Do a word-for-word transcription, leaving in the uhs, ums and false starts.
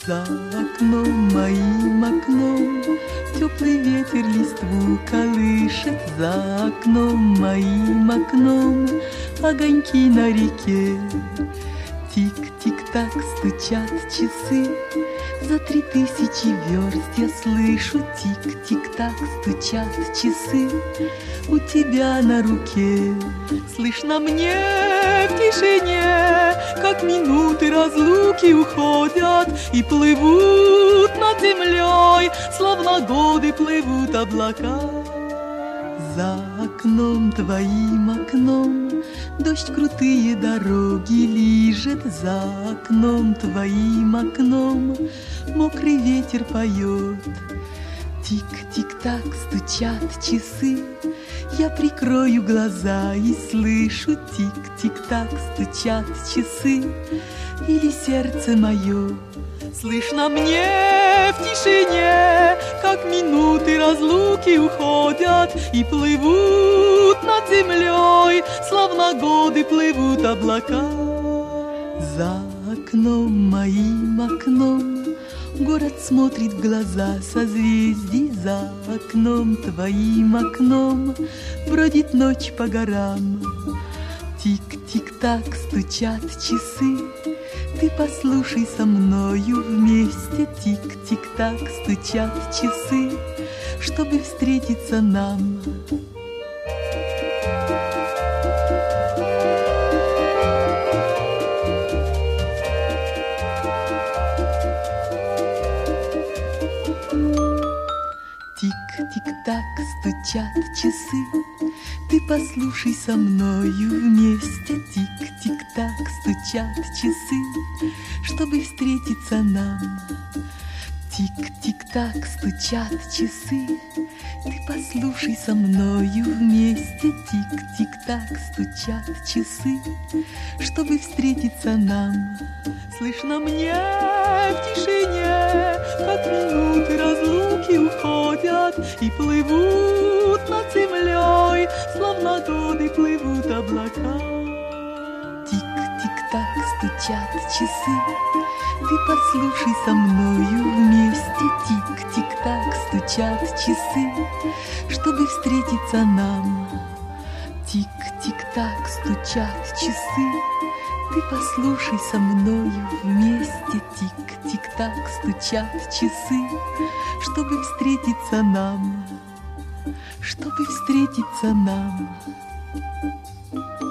За окном, моим окном, теплый ветер листву колышет. За окном, моим окном, огоньки на реке. Тик-тик-так стучат часы, за три тысячи верст я слышу. Тик-тик-так стучат часы у тебя на руке. Слышно мне в тишине, как минуты разлуки уходят и плывут над землей, словно годы плывут облака. За окном, твоим окном, дождь крутые дороги лижет. За окном, твоим окном, мокрый ветер поет. Тик-тик-так стучат часы, я прикрою глаза и слышу. Тик-тик-так стучат часы, или сердце мое. Слышно мне в тишине, как минуты разлуки уходят и плывут над землей, словно годы плывут облака. За окном, моим окном, город смотрит в глаза созвездий. За окном, твоим окном, бродит ночь по горам. Тик-тик-так стучат часы, ты послушай со мною вместе. Тик-тик-так стучат часы, чтобы встретиться нам. Тик-тик-так стучат часы, ты послушай со мною вместе. Тик-тик-так стучат часы, чтобы встретиться нам. Тик-тик-так стучат часы, ты послушай со мною вместе. Тик-тик-так стучат часы, чтобы встретиться нам. Слышно мне в тишине, как минуты разлуки уходят и плывут над землей, словно годы плывут облака. Тик-тик-так стучат часы, ты послушай со мною вместе. Тик-тик-так стучат часы, чтобы встретиться нам. Тик-тик-так стучат часы, ты послушай со мною вместе. Тик-тик-так стучат часы, чтобы встретиться нам, чтобы встретиться нам.